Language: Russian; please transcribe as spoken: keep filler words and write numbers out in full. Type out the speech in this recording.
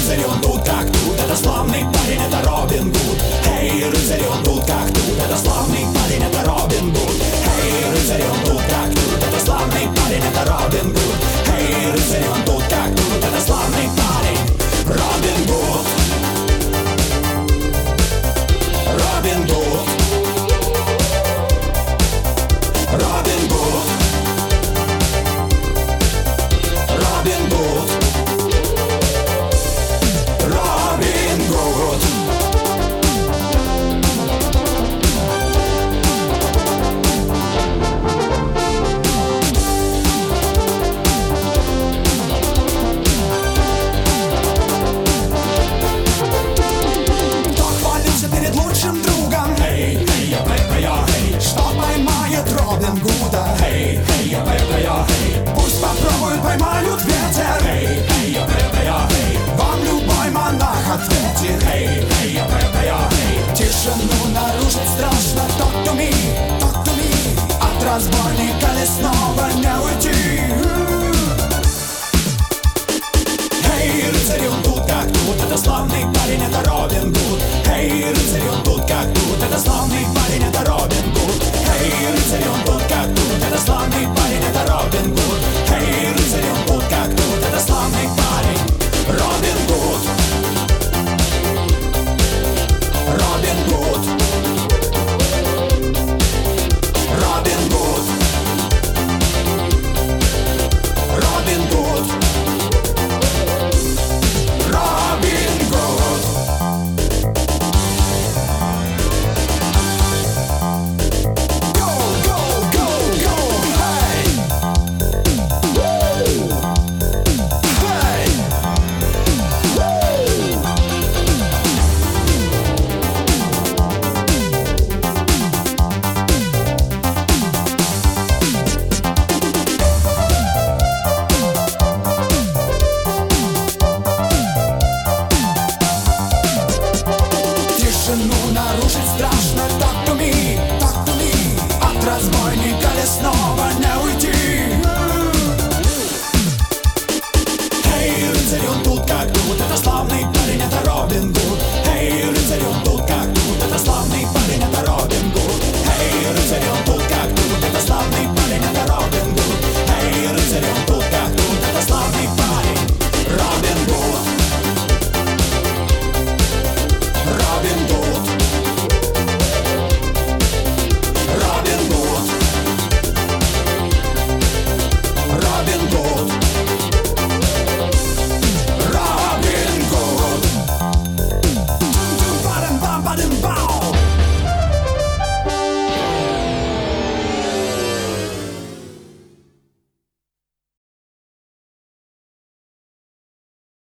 рыцарь, он тут как тут, это славный парень, это Робин Гуд. Эй, рыцарь, он тут как тут, это славный парень, это Робин Гуд. Эй, рыцарь, он тут как тут, это славный парень, это Робин Гуд. Эй, рыцарь, он тут как тут, это славный парень, Робин Гуд. Робин Гуд. Робин Гуд. Робин Гуд. Робин Гуд. Кто хвалится перед лучшим другом? Эй, эй, я бэка, я, эй. Что поймает Робин Гуда? Эй, эй, я бэка, я, эй. Пусть попробуют, поймают ветер. Эй, эй, я бэка, я, эй. Вам любой монах ответит. Эй, эй, я бэка, я, эй. Тишину нарушить страшно. Talk to me, talk to me. От разбойника лесного не уйти. Эй, рыцарь, он тут как тут, это славный парень, это Робин Гуд. Эй, рыцарь, он тут как тут, это славный парень, это Робин Гуд. Эй, рыцарь, он тут как тут, это славный парень, это Робин Гуд. Эй, рыцарь, он тут как тут, это славный парень, Робин Гуд. Робин Гуд. Робин Гуд. Робин Гуд. Робин Гуд. Go, go, go, go, hey. Woo. Hey. Woo. Тишину нарушить страшно. Talk to me, talk to me. От разбойника лесного не уйти. Эй, рыцарь, он тут как тут, это славный